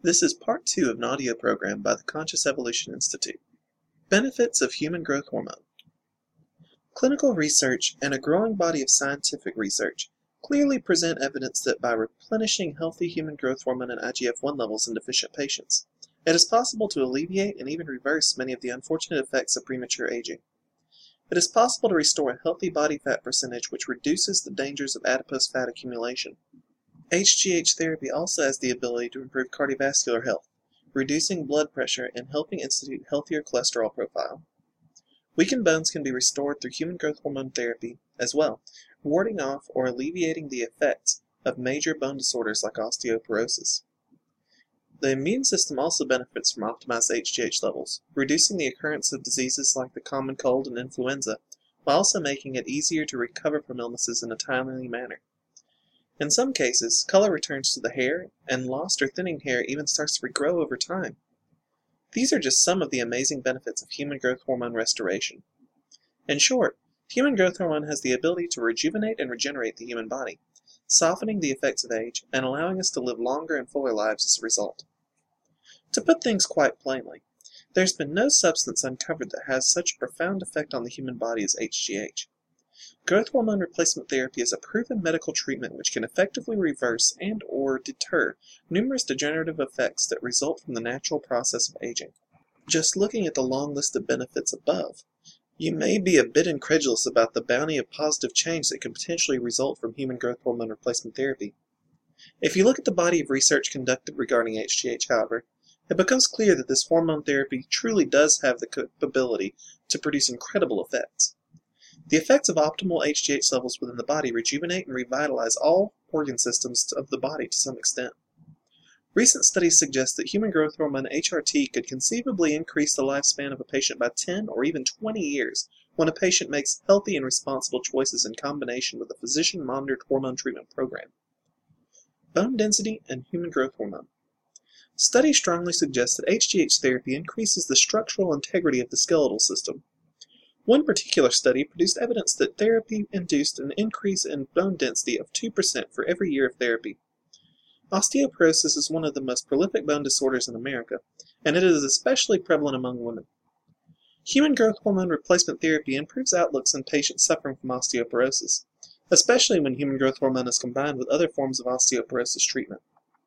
This is part 2 of an audio program by the Conscious Evolution Institute. Benefits of Human Growth Hormone. Clinical research and a growing body of scientific research clearly present evidence that by replenishing healthy human growth hormone and IGF-1 levels in deficient patients, it is possible to alleviate and even reverse many of the unfortunate effects of premature aging. It is possible to restore a healthy body fat percentage which reduces the dangers of adipose fat accumulation. HGH therapy also has the ability to improve cardiovascular health, reducing blood pressure and helping institute healthier cholesterol profile. Weakened bones can be restored through human growth hormone therapy as well, warding off or alleviating the effects of major bone disorders like osteoporosis. The immune system also benefits from optimized HGH levels, reducing the occurrence of diseases like the common cold and influenza, while also making it easier to recover from illnesses in a timely manner. In some cases, color returns to the hair, and lost or thinning hair even starts to regrow over time. These are just some of the amazing benefits of human growth hormone restoration. In short, human growth hormone has the ability to rejuvenate and regenerate the human body, softening the effects of age and allowing us to live longer and fuller lives as a result. To put things quite plainly, there's been no substance uncovered that has such a profound effect on the human body as HGH. Growth hormone replacement therapy is a proven medical treatment which can effectively reverse and/or deter numerous degenerative effects that result from the natural process of aging. Just looking at the long list of benefits above, you may be a bit incredulous about the bounty of positive change that can potentially result from human growth hormone replacement therapy. If you look at the body of research conducted regarding HGH, however, it becomes clear that this hormone therapy truly does have the capability to produce incredible effects. The effects of optimal HGH levels within the body rejuvenate and revitalize all organ systems of the body to some extent. Recent studies suggest that human growth hormone HRT could conceivably increase the lifespan of a patient by 10 or even 20 years when a patient makes healthy and responsible choices in combination with a physician-monitored hormone treatment program. Bone density and human growth hormone. Studies strongly suggest that HGH therapy increases the structural integrity of the skeletal system. One particular study produced evidence that therapy induced an increase in bone density of 2% for every year of therapy. Osteoporosis is one of the most prolific bone disorders in America, and it is especially prevalent among women. Human growth hormone replacement therapy improves outlooks in patients suffering from osteoporosis, especially when human growth hormone is combined with other forms of osteoporosis treatment.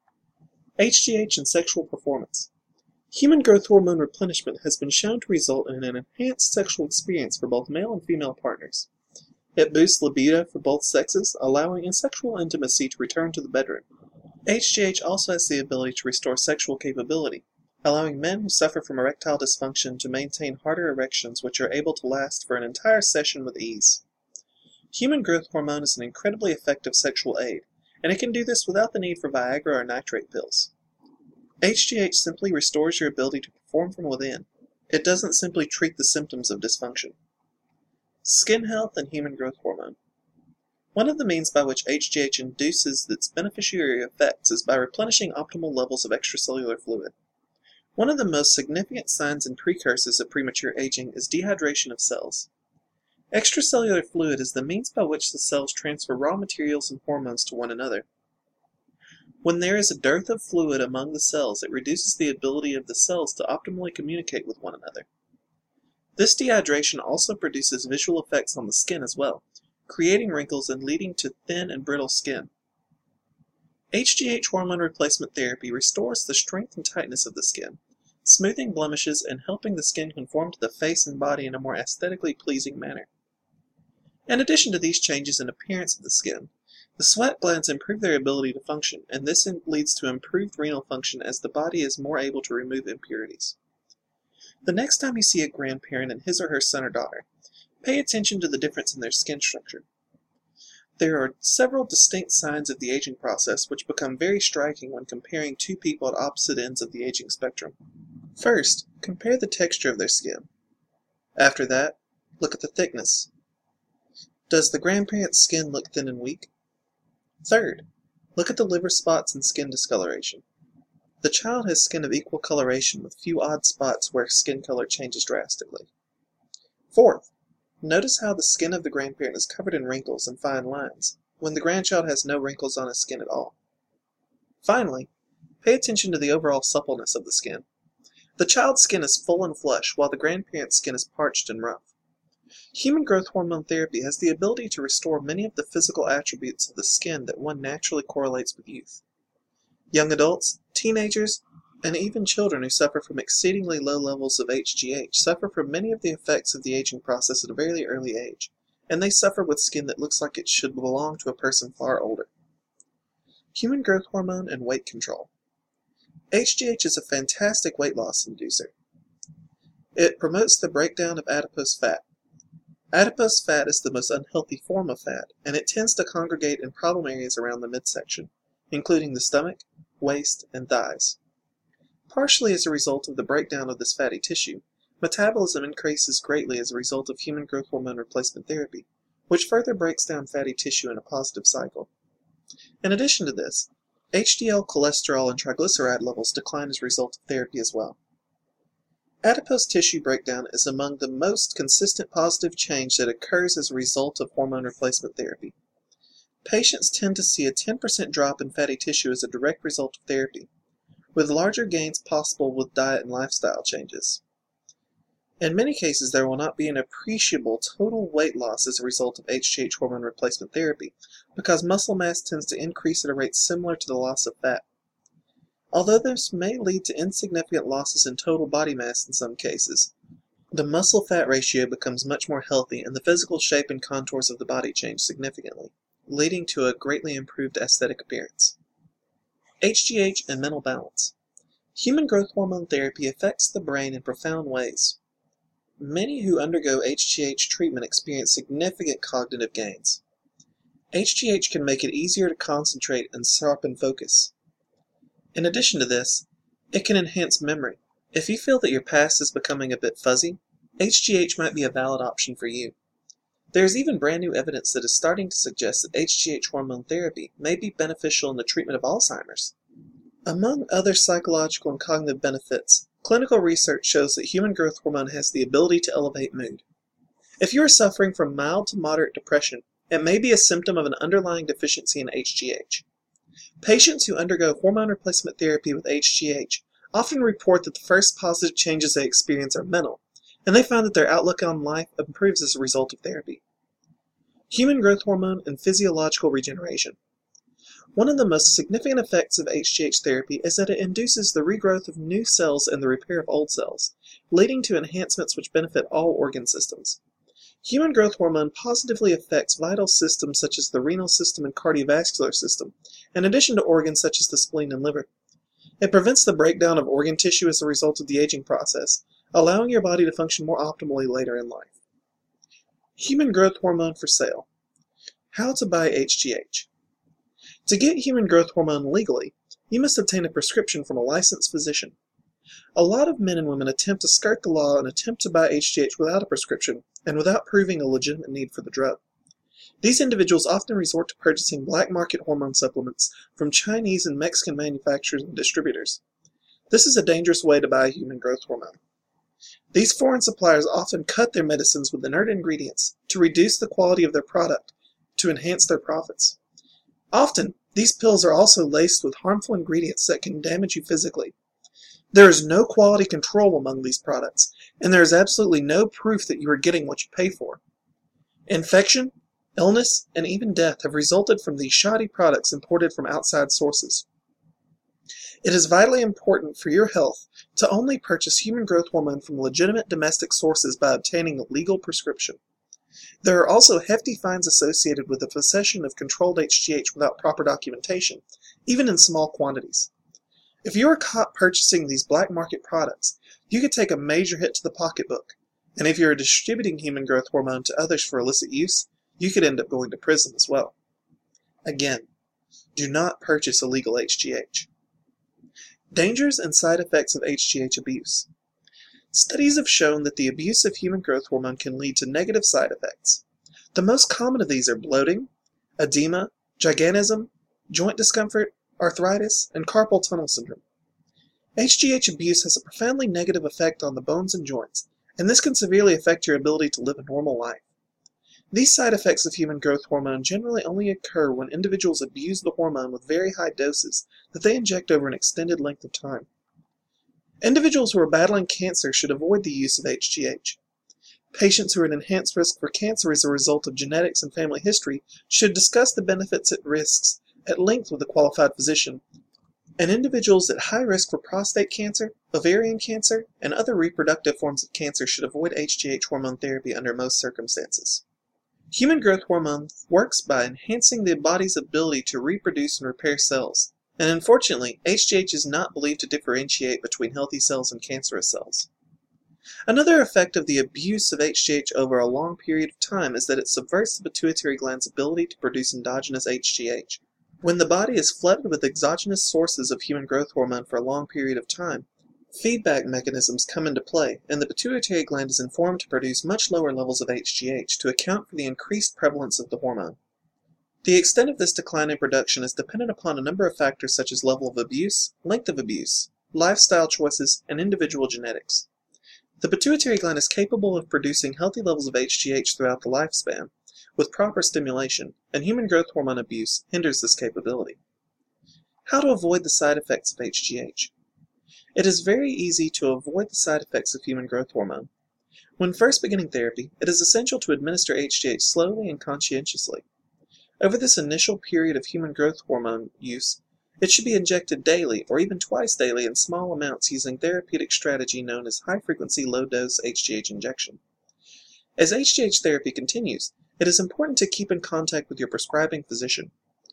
HGH and sexual performance. Human growth hormone replenishment has been shown to result in an enhanced sexual experience for both male and female partners. It boosts libido for both sexes, allowing sexual intimacy to return to the bedroom. HGH also has the ability to restore sexual capability, allowing men who suffer from erectile dysfunction to maintain harder erections which are able to last for an entire session with ease. Human growth hormone is an incredibly effective sexual aid, and it can do this without the need for Viagra or nitrate pills. HGH simply restores your ability to perform from within. It doesn't simply treat the symptoms of dysfunction. Skin health and human growth hormone. One of the means by which HGH induces its beneficiary effects is by replenishing optimal levels of extracellular fluid. One of the most significant signs and precursors of premature aging is dehydration of cells. Extracellular fluid is the means by which the cells transfer raw materials and hormones to one another. When there is a dearth of fluid among the cells, it reduces the ability of the cells to optimally communicate with one another. This dehydration also produces visual effects on the skin as well, creating wrinkles and leading to thin and brittle skin. HGH hormone replacement therapy restores the strength and tightness of the skin, smoothing blemishes and helping the skin conform to the face and body in a more aesthetically pleasing manner. In addition to these changes in appearance of the skin, the sweat glands improve their ability to function, and this leads to improved renal function as the body is more able to remove impurities. The next time you see a grandparent and his or her son or daughter, pay attention to the difference in their skin structure. There are several distinct signs of the aging process which become very striking when comparing two people at opposite ends of the aging spectrum. First, compare the texture of their skin. After that, look at the thickness. Does the grandparent's skin look thin and weak? Third, look at the liver spots and skin discoloration. The child has skin of equal coloration with few odd spots where skin color changes drastically. Fourth, notice how the skin of the grandparent is covered in wrinkles and fine lines, when the grandchild has no wrinkles on his skin at all. Finally, pay attention to the overall suppleness of the skin. The child's skin is full and flush, while the grandparent's skin is parched and rough. Human growth hormone therapy has the ability to restore many of the physical attributes of the skin that one naturally correlates with youth. Young adults, teenagers, and even children who suffer from exceedingly low levels of HGH suffer from many of the effects of the aging process at a very early age, and they suffer with skin that looks like it should belong to a person far older. Human growth hormone and weight control. HGH is a fantastic weight loss inducer. It promotes the breakdown of adipose fat. Adipose fat is the most unhealthy form of fat, and it tends to congregate in problem areas around the midsection, including the stomach, waist, and thighs. Partially as a result of the breakdown of this fatty tissue, metabolism increases greatly as a result of human growth hormone replacement therapy, which further breaks down fatty tissue in a positive cycle. In addition to this, HDL cholesterol and triglyceride levels decline as a result of therapy as well. Adipose tissue breakdown is among the most consistent positive change that occurs as a result of hormone replacement therapy. Patients tend to see a 10% drop in fatty tissue as a direct result of therapy, with larger gains possible with diet and lifestyle changes. In many cases, there will not be an appreciable total weight loss as a result of HGH hormone replacement therapy, because muscle mass tends to increase at a rate similar to the loss of fat. Although this may lead to insignificant losses in total body mass in some cases, the muscle-fat ratio becomes much more healthy and the physical shape and contours of the body change significantly, leading to a greatly improved aesthetic appearance. HGH and mental balance. Human growth hormone therapy affects the brain in profound ways. Many who undergo HGH treatment experience significant cognitive gains. HGH can make it easier to concentrate and sharpen focus. In addition to this, it can enhance memory. If you feel that your past is becoming a bit fuzzy, HGH might be a valid option for you. There is even brand new evidence that is starting to suggest that HGH hormone therapy may be beneficial in the treatment of Alzheimer's. Among other psychological and cognitive benefits, clinical research shows that human growth hormone has the ability to elevate mood. If you are suffering from mild to moderate depression, it may be a symptom of an underlying deficiency in HGH. Patients who undergo hormone replacement therapy with HGH often report that the first positive changes they experience are mental, and they find that their outlook on life improves as a result of therapy. Human growth hormone and physiological regeneration. One of the most significant effects of HGH therapy is that it induces the regrowth of new cells and the repair of old cells, leading to enhancements which benefit all organ systems. Human growth hormone positively affects vital systems such as the renal system and cardiovascular system, in addition to organs such as the spleen and liver. It prevents the breakdown of organ tissue as a result of the aging process, allowing your body to function more optimally later in life. Human growth hormone for sale. How to buy HGH. To get human growth hormone legally, you must obtain a prescription from a licensed physician. A lot of men and women attempt to skirt the law and attempt to buy HGH without a prescription and without proving a legitimate need for the drug. These individuals often resort to purchasing black market hormone supplements from Chinese and Mexican manufacturers and distributors. This is a dangerous way to buy human growth hormone. These foreign suppliers often cut their medicines with inert ingredients to reduce the quality of their product to enhance their profits. Often, these pills are also laced with harmful ingredients that can damage you physically. There is no quality control among these products, and there is absolutely no proof that you are getting what you pay for. Infection, illness, and even death have resulted from these shoddy products imported from outside sources. It is vitally important for your health to only purchase human growth hormone from legitimate domestic sources by obtaining a legal prescription. There are also hefty fines associated with the possession of controlled HGH without proper documentation, even in small quantities. If you are caught purchasing these black market products, you could take a major hit to the pocketbook, and if you are distributing human growth hormone to others for illicit use, you could end up going to prison as well. Again, do not purchase illegal HGH. Dangers and side effects of HGH abuse. Studies have shown that the abuse of human growth hormone can lead to negative side effects. The most common of these are bloating, edema, gigantism, joint discomfort, arthritis, and carpal tunnel syndrome. HGH abuse has a profoundly negative effect on the bones and joints, and this can severely affect your ability to live a normal life. These side effects of human growth hormone generally only occur when individuals abuse the hormone with very high doses that they inject over an extended length of time. Individuals who are battling cancer should avoid the use of HGH. Patients who are at enhanced risk for cancer as a result of genetics and family history should discuss the benefits and risks at length with a qualified physician. And individuals at high risk for prostate cancer, ovarian cancer, and other reproductive forms of cancer should avoid HGH hormone therapy under most circumstances. Human growth hormone works by enhancing the body's ability to reproduce and repair cells, and unfortunately, HGH is not believed to differentiate between healthy cells and cancerous cells. Another effect of the abuse of HGH over a long period of time is that it subverts the pituitary gland's ability to produce endogenous HGH. When the body is flooded with exogenous sources of human growth hormone for a long period of time, feedback mechanisms come into play, and the pituitary gland is informed to produce much lower levels of HGH to account for the increased prevalence of the hormone. The extent of this decline in production is dependent upon a number of factors such as level of abuse, length of abuse, lifestyle choices, and individual genetics. The pituitary gland is capable of producing healthy levels of HGH throughout the lifespan, with proper stimulation, and human growth hormone abuse hinders this capability. How to avoid the side effects of HGH? It is very easy to avoid the side effects of human growth hormone. When first beginning therapy, it is essential to administer HGH slowly and conscientiously. Over this initial period of human growth hormone use, it should be injected daily or even twice daily in small amounts using therapeutic strategy known as high-frequency low-dose HGH injection. As HGH therapy continues, it is important to keep in contact with your prescribing physician.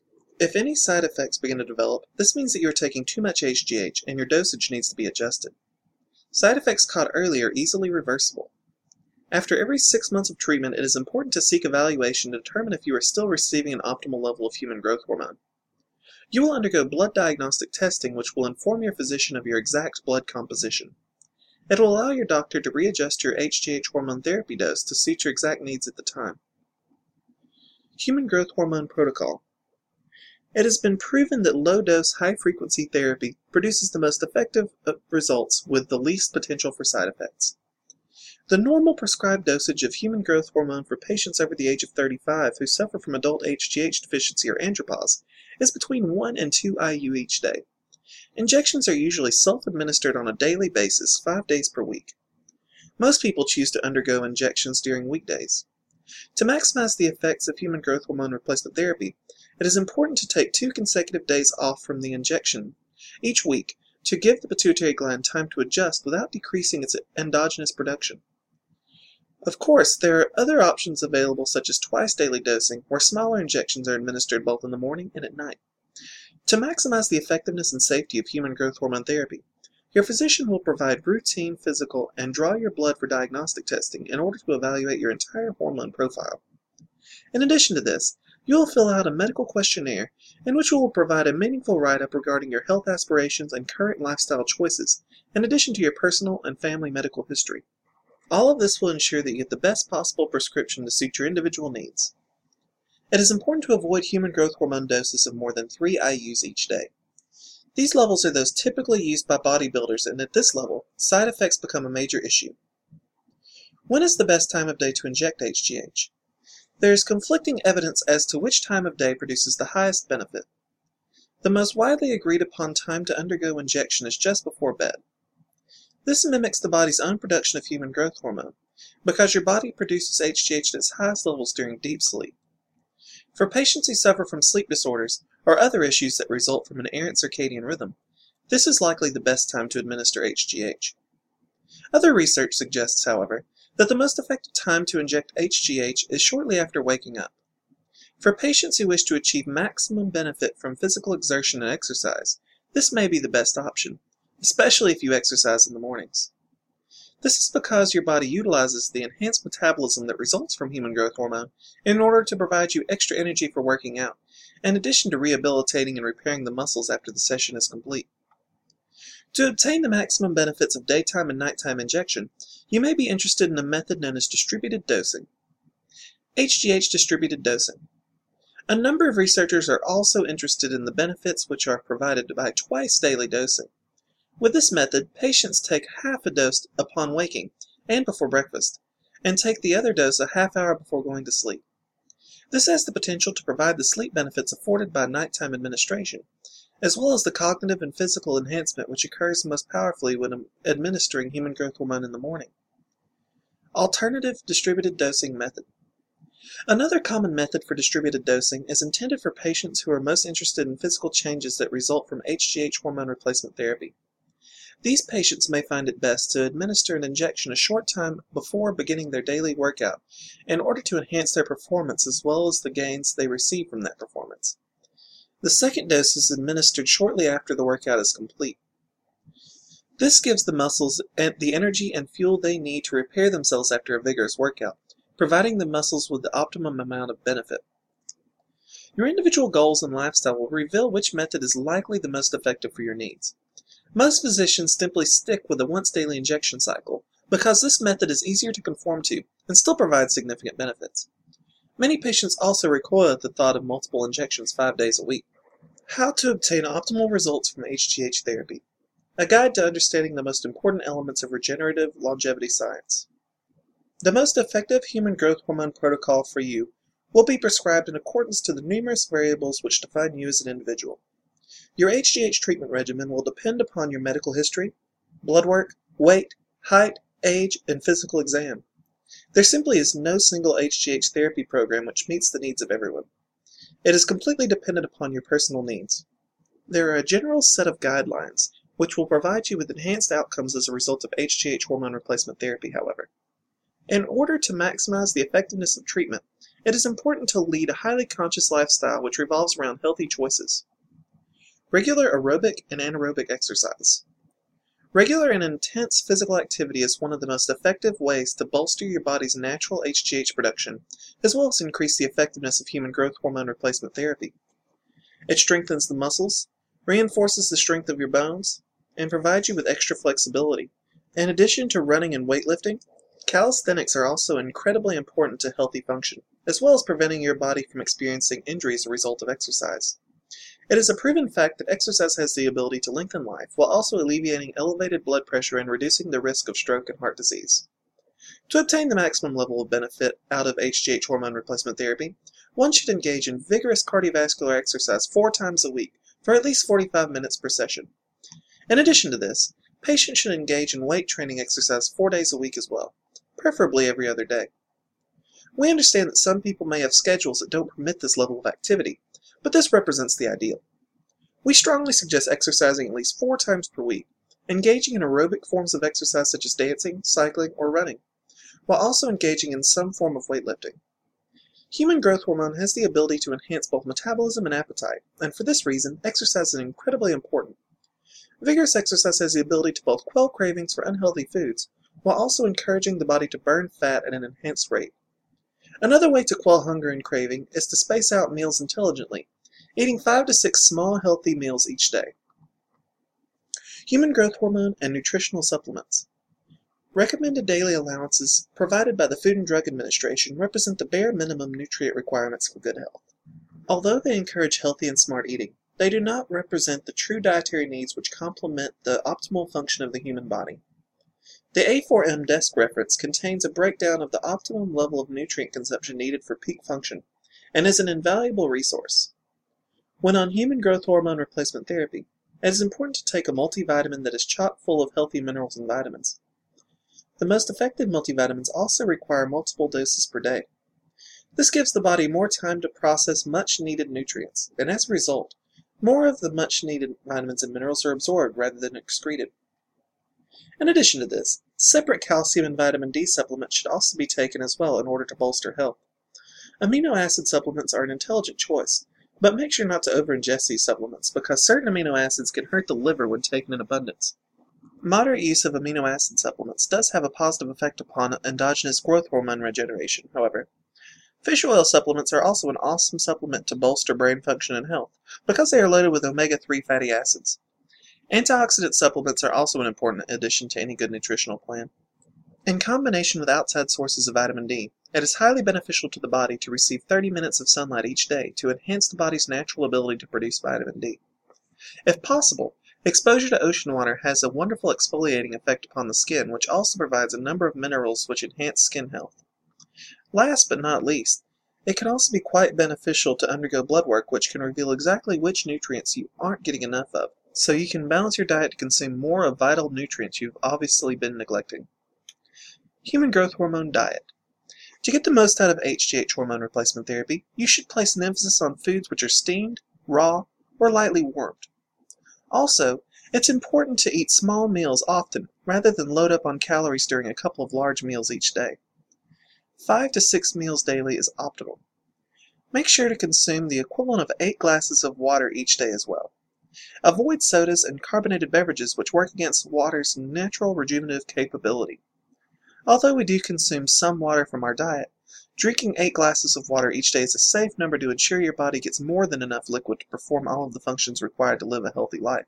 If any side effects begin to develop, this means that you are taking too much HGH and your dosage needs to be adjusted. Side effects caught early are easily reversible. After every 6 months of treatment, it is important to seek evaluation to determine if you are still receiving an optimal level of human growth hormone. You will undergo blood diagnostic testing which will inform your physician of your exact blood composition. It will allow your doctor to readjust your HGH hormone therapy dose to suit your exact needs at the time. Human growth hormone protocol. It has been proven that low-dose, high-frequency therapy produces the most effective results with the least potential for side effects. The normal prescribed dosage of human growth hormone for patients over the age of 35 who suffer from adult HGH deficiency or andropause is between 1 and 2 IU each day. Injections are usually self-administered on a daily basis, 5 days per week. Most people choose to undergo injections during weekdays. To maximize the effects of human growth hormone replacement therapy, it is important to take 2 consecutive days off from the injection each week to give the pituitary gland time to adjust without decreasing its endogenous production. Of course, there are other options available such as twice daily dosing, where smaller injections are administered both in the morning and at night. To maximize the effectiveness and safety of human growth hormone therapy, your physician will provide routine physical and draw your blood for diagnostic testing in order to evaluate your entire hormone profile. In addition to this, you will fill out a medical questionnaire in which you will provide a meaningful write-up regarding your health aspirations and current lifestyle choices, in addition to your personal and family medical history. All of this will ensure that you get the best possible prescription to suit your individual needs. It is important to avoid human growth hormone doses of more than 3 IUs each day. These levels are those typically used by bodybuilders, and at this level, side effects become a major issue. When is the best time of day to inject HGH? There is conflicting evidence as to which time of day produces the highest benefit. The most widely agreed upon time to undergo injection is just before bed. This mimics the body's own production of human growth hormone, because your body produces HGH at its highest levels during deep sleep. For patients who suffer from sleep disorders or other issues that result from an errant circadian rhythm, this is likely the best time to administer HGH. Other research suggests, however, that the most effective time to inject HGH is shortly after waking up. For patients who wish to achieve maximum benefit from physical exertion and exercise, this may be the best option, especially if you exercise in the mornings. This is because your body utilizes the enhanced metabolism that results from human growth hormone in order to provide you extra energy for working out, in addition to rehabilitating and repairing the muscles after the session is complete. To obtain the maximum benefits of daytime and nighttime injection, you may be interested in a method known as distributed dosing. HGH distributed dosing. A number of researchers are also interested in the benefits which are provided by twice daily dosing. With this method, patients take half a dose upon waking and before breakfast, and take the other dose a half hour before going to sleep. This has the potential to provide the sleep benefits afforded by nighttime administration, as well as the cognitive and physical enhancement which occurs most powerfully when administering human growth hormone in the morning. Alternative distributed dosing method. Another common method for distributed dosing is intended for patients who are most interested in physical changes that result from HGH hormone replacement therapy. These patients may find it best to administer an injection a short time before beginning their daily workout in order to enhance their performance as well as the gains they receive from that performance. The second dose is administered shortly after the workout is complete. This gives the muscles the energy and fuel they need to repair themselves after a vigorous workout, providing the muscles with the optimum amount of benefit. Your individual goals and lifestyle will reveal which method is likely the most effective for your needs. Most physicians simply stick with a once-daily injection cycle because this method is easier to conform to and still provides significant benefits. Many patients also recoil at the thought of multiple injections 5 days a week. How to obtain optimal results from HGH therapy. A guide to understanding the most important elements of regenerative longevity science. The most effective human growth hormone protocol for you will be prescribed in accordance to the numerous variables which define you as an individual. Your HGH treatment regimen will depend upon your medical history, blood work, weight, height, age, and physical exam. There simply is no single HGH therapy program which meets the needs of everyone. It is completely dependent upon your personal needs. There are a general set of guidelines which will provide you with enhanced outcomes as a result of HGH hormone replacement therapy, however. In order to maximize the effectiveness of treatment, it is important to lead a highly conscious lifestyle which revolves around healthy choices. Regular aerobic and anaerobic exercise. Regular and intense physical activity is one of the most effective ways to bolster your body's natural HGH production, as well as increase the effectiveness of human growth hormone replacement therapy. It strengthens the muscles, reinforces the strength of your bones, and provides you with extra flexibility. In addition to running and weightlifting, calisthenics are also incredibly important to healthy function, as well as preventing your body from experiencing injury as a result of exercise. It is a proven fact that exercise has the ability to lengthen life while also alleviating elevated blood pressure and reducing the risk of stroke and heart disease. To obtain the maximum level of benefit out of HGH hormone replacement therapy, one should engage in vigorous cardiovascular exercise 4 times a week for at least 45 minutes per session. In addition to this, patients should engage in weight training exercise 4 days a week as well, preferably every other day. We understand that some people may have schedules that don't permit this level of activity, but this represents the ideal. We strongly suggest exercising at least 4 times per week, engaging in aerobic forms of exercise such as dancing, cycling, or running, while also engaging in some form of weightlifting. Human growth hormone has the ability to enhance both metabolism and appetite, and for this reason, exercise is incredibly important. Vigorous exercise has the ability to both quell cravings for unhealthy foods, while also encouraging the body to burn fat at an enhanced rate. Another way to quell hunger and craving is to space out meals intelligently, eating 5 to 6 small healthy meals each day. Human growth hormone and nutritional supplements. Recommended daily allowances provided by the Food and Drug Administration represent the bare minimum nutrient requirements for good health. Although they encourage healthy and smart eating, they do not represent the true dietary needs which complement the optimal function of the human body. The A4M desk reference contains a breakdown of the optimum level of nutrient consumption needed for peak function, and is an invaluable resource. When on human growth hormone replacement therapy, it is important to take a multivitamin that is chock full of healthy minerals and vitamins. The most effective multivitamins also require multiple doses per day. This gives the body more time to process much-needed nutrients, and as a result, more of the much-needed vitamins and minerals are absorbed rather than excreted. In addition to this, separate calcium and vitamin D supplements should also be taken as well in order to bolster health. Amino acid supplements are an intelligent choice, but make sure not to over-ingest these supplements because certain amino acids can hurt the liver when taken in abundance. Moderate use of amino acid supplements does have a positive effect upon endogenous growth hormone regeneration, however. Fish oil supplements are also an awesome supplement to bolster brain function and health because they are loaded with omega-3 fatty acids. Antioxidant supplements are also an important addition to any good nutritional plan. In combination with outside sources of vitamin D, it is highly beneficial to the body to receive 30 minutes of sunlight each day to enhance the body's natural ability to produce vitamin D. If possible, Exposure to ocean water has a wonderful exfoliating effect upon the skin, which also provides a number of minerals which enhance skin health. Last but not least, it can also be quite beneficial to undergo blood work, which can reveal exactly which nutrients you aren't getting enough of, so you can balance your diet to consume more of vital nutrients you've obviously been neglecting. Human growth hormone diet. To get the most out of HGH hormone replacement therapy, you should place an emphasis on foods which are steamed, raw, or lightly warmed. Also, it's important to eat small meals often, rather than load up on calories during a couple of large meals each day. 5 to 6 meals daily is optimal. Make sure to consume the equivalent of 8 glasses of water each day as well. Avoid sodas and carbonated beverages which work against water's natural rejuvenative capability. Although we do consume some water from our diet, drinking 8 glasses of water each day is a safe number to ensure your body gets more than enough liquid to perform all of the functions required to live a healthy life.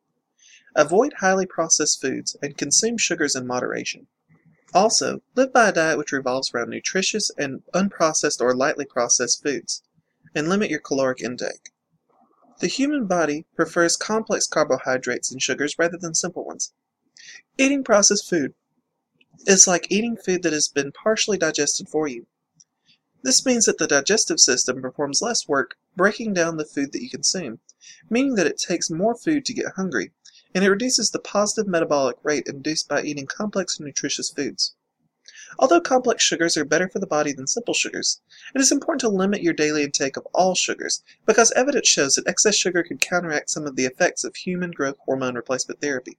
Avoid highly processed foods and consume sugars in moderation. Also, live by a diet which revolves around nutritious and unprocessed or lightly processed foods, and limit your caloric intake. The human body prefers complex carbohydrates and sugars rather than simple ones. Eating processed food is like eating food that has been partially digested for you. This means that the digestive system performs less work breaking down the food that you consume, meaning that it takes more food to get hungry, and it reduces the positive metabolic rate induced by eating complex and nutritious foods. Although complex sugars are better for the body than simple sugars, it is important to limit your daily intake of all sugars, because evidence shows that excess sugar could counteract some of the effects of human growth hormone replacement therapy.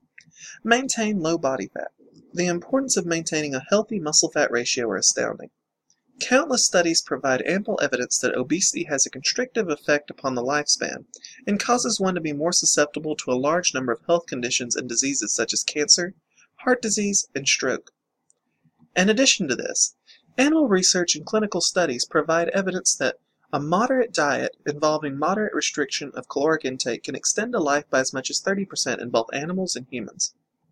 Maintain low body fat. The importance of maintaining a healthy muscle-fat ratio are astounding. Countless studies provide ample evidence that obesity has a constrictive effect upon the lifespan and causes one to be more susceptible to a large number of health conditions and diseases such as cancer, heart disease, and stroke. In addition to this, animal research and clinical studies provide evidence that a moderate diet involving moderate restriction of caloric intake can extend a life by as much as 30% in both animals and humans.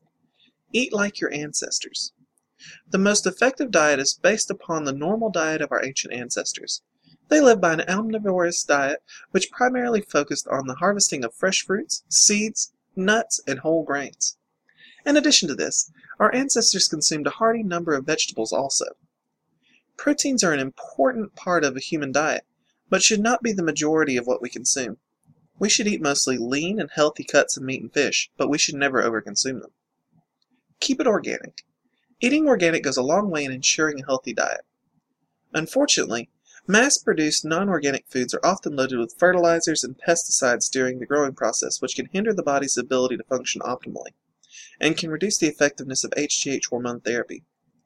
Eat like your ancestors. The most effective diet is based upon the normal diet of our ancient ancestors. They lived by an omnivorous diet which primarily focused on the harvesting of fresh fruits, seeds, nuts, and whole grains. In addition to this, our ancestors consumed a hearty number of vegetables also. Proteins are an important part of a human diet, but should not be the majority of what we consume. We should eat mostly lean and healthy cuts of meat and fish, but we should never overconsume them. Keep it organic. Eating organic goes a long way in ensuring a healthy diet. Unfortunately, mass-produced non-organic foods are often loaded with fertilizers and pesticides during the growing process, which can hinder the body's ability to function optimally, and can reduce the effectiveness of HGH hormone therapy.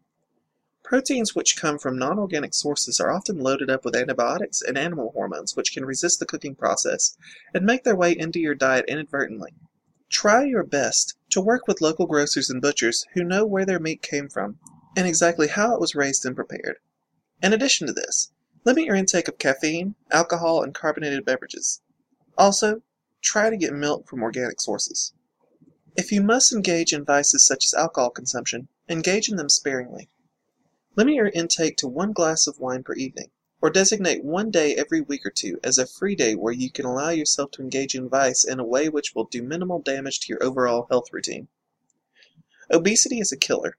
Proteins which come from non-organic sources are often loaded up with antibiotics and animal hormones, which can resist the cooking process and make their way into your diet inadvertently. Try your best to work with local grocers and butchers who know where their meat came from and exactly how it was raised and prepared. In addition to this, limit your intake of caffeine, alcohol, and carbonated beverages. Also, try to get milk from organic sources. If you must engage in vices such as alcohol consumption, engage in them sparingly. Limit your intake to 1 glass of wine per evening, or designate one day every week or two as a free day where you can allow yourself to engage in vice in a way which will do minimal damage to your overall health routine. Obesity is a killer.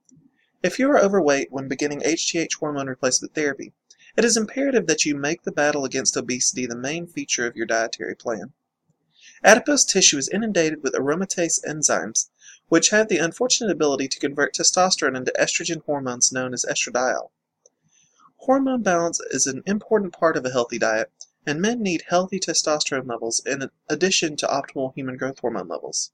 If you are overweight when beginning HGH hormone replacement therapy, it is imperative that you make the battle against obesity the main feature of your dietary plan. Adipose tissue is inundated with aromatase enzymes, which have the unfortunate ability to convert testosterone into estrogen hormones known as estradiol. Hormone balance is an important part of a healthy diet, and men need healthy testosterone levels in addition to optimal human growth hormone levels.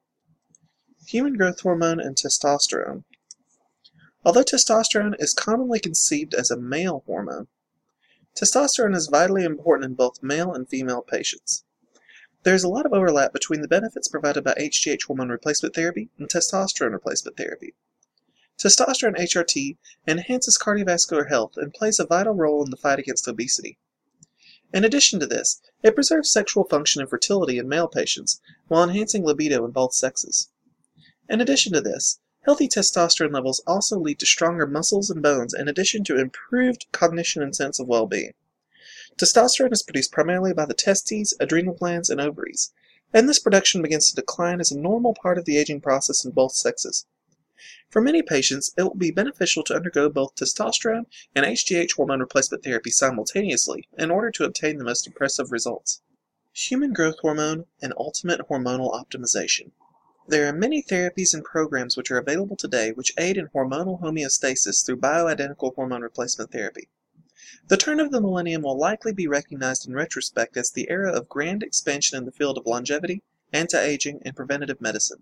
Human growth hormone and testosterone. Although testosterone is commonly conceived as a male hormone, testosterone is vitally important in both male and female patients. There is a lot of overlap between the benefits provided by HGH hormone replacement therapy and testosterone replacement therapy. Testosterone HRT enhances cardiovascular health and plays a vital role in the fight against obesity. In addition to this, it preserves sexual function and fertility in male patients while enhancing libido in both sexes. In addition to this, healthy testosterone levels also lead to stronger muscles and bones in addition to improved cognition and sense of well-being. Testosterone is produced primarily by the testes, adrenal glands, and ovaries. and this production begins to decline as a normal part of the aging process in both sexes. For many patients, it will be beneficial to undergo both testosterone and HGH hormone replacement therapy simultaneously in order to obtain the most impressive results. Human growth hormone and ultimate hormonal optimization. There are many therapies and programs which are available today which aid in hormonal homeostasis through bioidentical hormone replacement therapy. The turn of the millennium will likely be recognized in retrospect as the era of grand expansion in the field of longevity, anti-aging, and preventative medicine.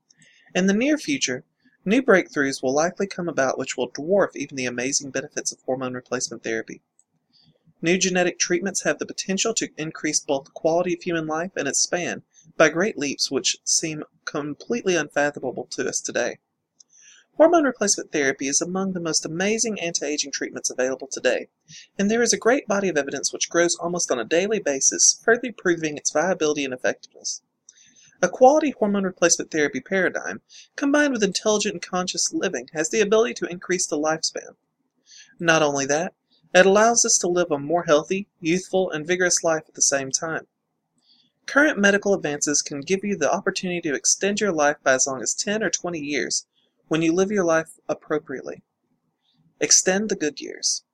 In the near future, new breakthroughs will likely come about which will dwarf even the amazing benefits of hormone replacement therapy. New genetic treatments have the potential to increase both the quality of human life and its span by great leaps which seem completely unfathomable to us today. Hormone replacement therapy is among the most amazing anti-aging treatments available today, and there is a great body of evidence which grows almost on a daily basis, further proving its viability and effectiveness. A quality hormone replacement therapy paradigm, combined with intelligent and conscious living, has the ability to increase the lifespan. Not only that, it allows us to live a more healthy, youthful, and vigorous life at the same time. Current medical advances can give you the opportunity to extend your life by as long as 10 or 20 years when you live your life appropriately. Extend the good years.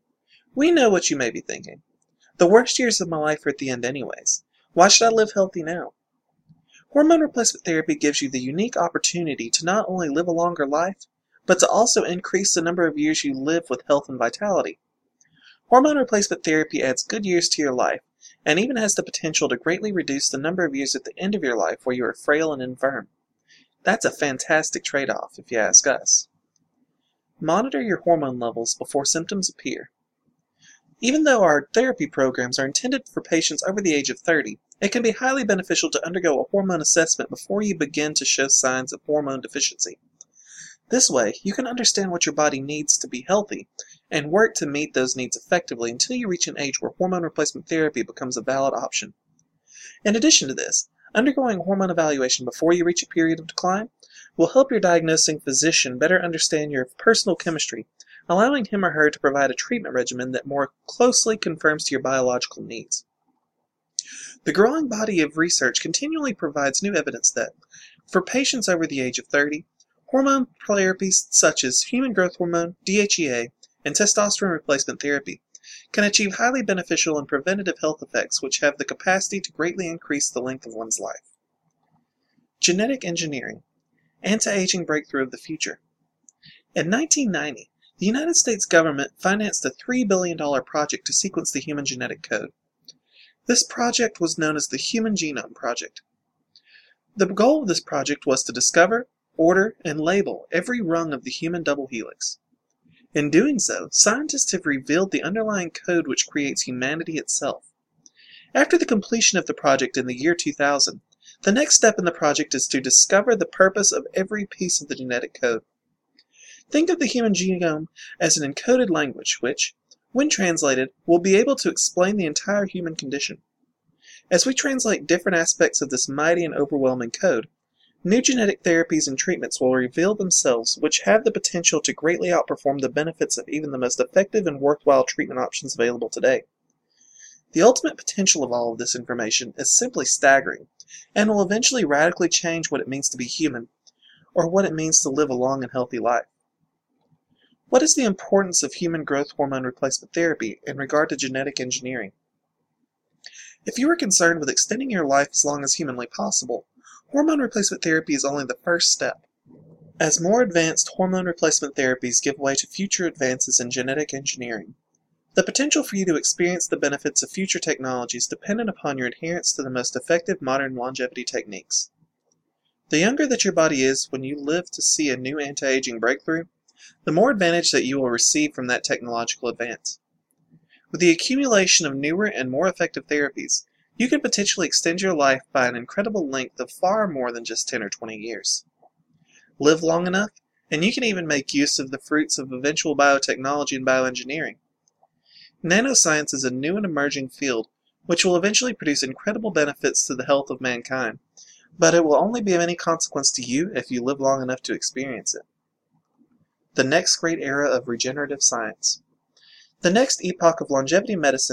We know what you may be thinking. The worst years of my life are at the end anyways. Why should I live healthy now? Hormone replacement therapy gives you the unique opportunity to not only live a longer life, but to also increase the number of years you live with health and vitality. Hormone replacement therapy adds good years to your life, and even has the potential to greatly reduce the number of years at the end of your life where you are frail and infirm. That's a fantastic trade-off, if you ask us. Monitor your hormone levels before symptoms appear. Even though our therapy programs are intended for patients over the age of 30, it can be highly beneficial to undergo a hormone assessment before you begin to show signs of hormone deficiency. This way, you can understand what your body needs to be healthy and work to meet those needs effectively until you reach an age where hormone replacement therapy becomes a valid option. In addition to this, undergoing hormone evaluation before you reach a period of decline will help your diagnosing physician better understand your personal chemistry, allowing him or her to provide a treatment regimen that more closely conforms to your biological needs. The growing body of research continually provides new evidence that, for patients over the age of 30, hormone therapies such as human growth hormone, DHEA, and testosterone replacement therapy can achieve highly beneficial and preventative health effects which have the capacity to greatly increase the length of one's life. Genetic engineering, anti-aging breakthrough of the future. In 1990, the United States government financed a $3 billion project to sequence the human genetic code. This project was known as the Human Genome Project. The goal of this project was to discover, order, and label every rung of the human double helix. In doing so, scientists have revealed the underlying code which creates humanity itself. After the completion of the project in the year 2000, the next step in the project is to discover the purpose of every piece of the genetic code. Think of the human genome as an encoded language which, when translated, will be able to explain the entire human condition. As we translate different aspects of this mighty and overwhelming code, new genetic therapies and treatments will reveal themselves which have the potential to greatly outperform the benefits of even the most effective and worthwhile treatment options available today. The ultimate potential of all of this information is simply staggering, and will eventually radically change what it means to be human, or what it means to live a long and healthy life. What is the importance of human growth hormone replacement therapy in regard to genetic engineering? If you are concerned with extending your life as long as humanly possible, hormone replacement therapy is only the first step. As more advanced hormone replacement therapies give way to future advances in genetic engineering, the potential for you to experience the benefits of future technology is dependent upon your adherence to the most effective modern longevity techniques. The younger that your body is when you live to see a new anti-aging breakthrough, the more advantage that you will receive from that technological advance. With the accumulation of newer and more effective therapies, you can potentially extend your life by an incredible length of far more than just 10 or 20 years. Live long enough, and you can even make use of the fruits of eventual biotechnology and bioengineering. Nanoscience is a new and emerging field which will eventually produce incredible benefits to the health of mankind, but it will only be of any consequence to you if you live long enough to experience it. The next great era of regenerative science. The next epoch of longevity medicine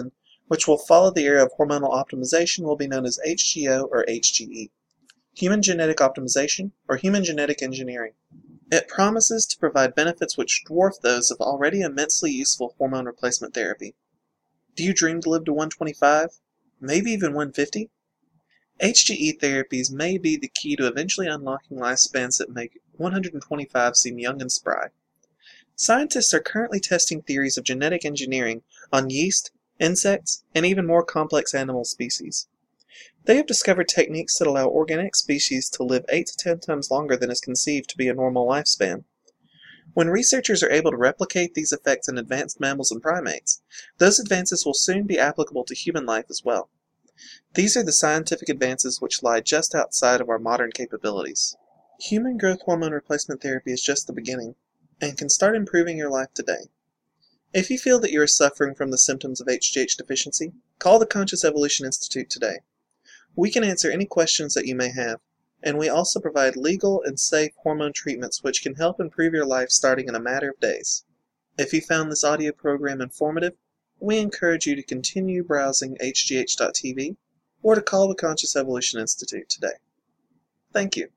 which will follow the era of hormonal optimization, will be known as HGO or HGE, Human Genetic Optimization or Human Genetic Engineering. It promises to provide benefits which dwarf those of already immensely useful hormone replacement therapy. Do you dream to live to 125? Maybe even 150? HGE therapies may be the key to eventually unlocking lifespans that make 125 seem young and spry. Scientists are currently testing theories of genetic engineering on yeast, insects, and even more complex animal species. They have discovered techniques that allow organic species to live 8 to 10 times longer than is conceived to be a normal lifespan. When researchers are able to replicate these effects in advanced mammals and primates, those advances will soon be applicable to human life as well. These are the scientific advances which lie just outside of our modern capabilities. Human growth hormone replacement therapy is just the beginning, and can start improving your life today. If you feel that you are suffering from the symptoms of HGH deficiency, call the Conscious Evolution Institute today. We can answer any questions that you may have, and we also provide legal and safe hormone treatments which can help improve your life starting in a matter of days. If you found this audio program informative, we encourage you to continue browsing hgh.tv or to call the Conscious Evolution Institute today. Thank you.